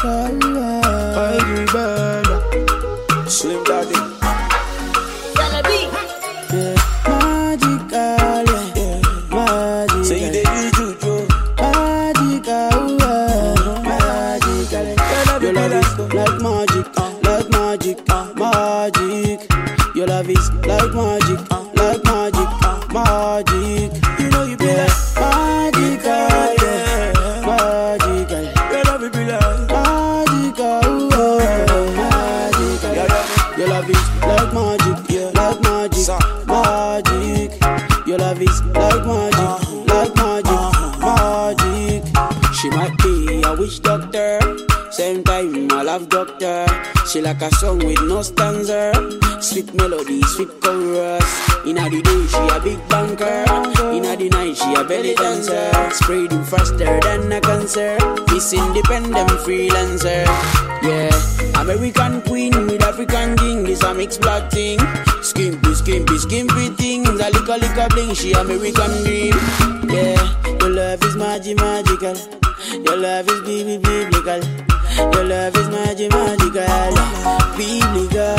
Mighty Burger, Slim Daddy. Yeah, magical, yeah, magical. Say they use juju. Magical, magical. Your love is like magic, like magic, magic. Your love is like magic, magic. You know you be like magical, yeah, magical. Your love be like Magical, magical. Your love is like magic, yeah, like magic, magic. Your love is like magic. She might be a witch doctor, same time a love doctor. She like a song with no stanza, sweet melody, sweet chorus. Inna the day she a big banker, inna the night she a belly dancer. Spreading faster than a cancer, this independent freelancer. Yeah, American queen with African king, this a mixed black thing. Skimpy things, a lick bling, she American dream. Yeah, your love is magical. Your love is biblical. Your love is magical. Biblical.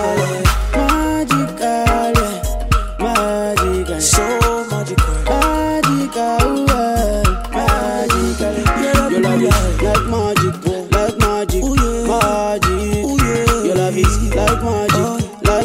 Magical. so magical. Magical. Your love is like magic. Ooh, yeah. Magic. Ooh, yeah. Your love is like magic.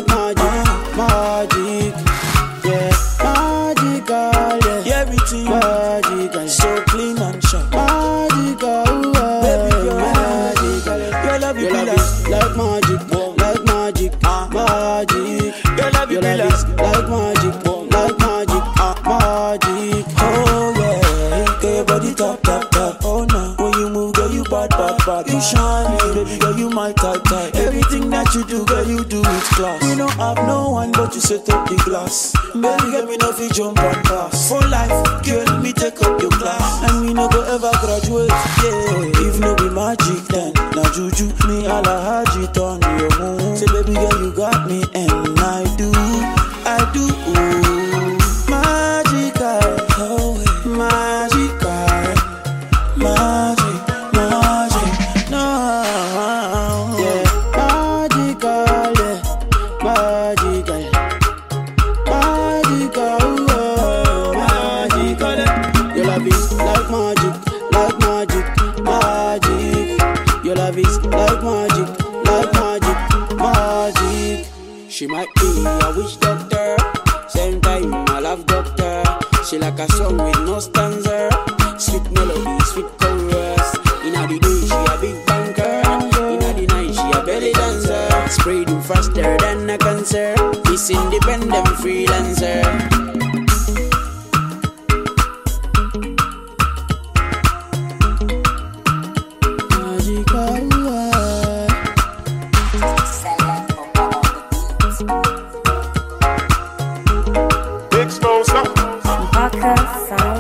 Magic. Yeah. Magical. Yeah. Everything Magical. so clean and sharp. Magical. Baby girl, Magical. your love be Your love like is like magic. Magic. your love be Your love like is like magic. Magic. oh yeah. Girl, your body tap. Oh no, when you move, girl, you bad. You shine, baby girl, you my type. Everything that you do, girl, you do with class. You don't have no one, but you set up the glass. Baby girl, me no fit jump and pass. For life, girl, me take up your class, and we no go ever graduate. Yeah, if no be magic, then na juju. Me alla haji turn your moon. Say, baby girl, you got me, and I do. Magical, oh, magical, magic, no. Yeah. Magical. Your love is like magic. Your love is like magic. She might be a witch doctor, same time a love doctor. She like a song with no stanza, sweet melody, sweet chorus. Inna the day she a big banker, inna the night she a belly dancer. Spreading faster than a cancer, this independent freelancer. Big Smoke, Baka Sound.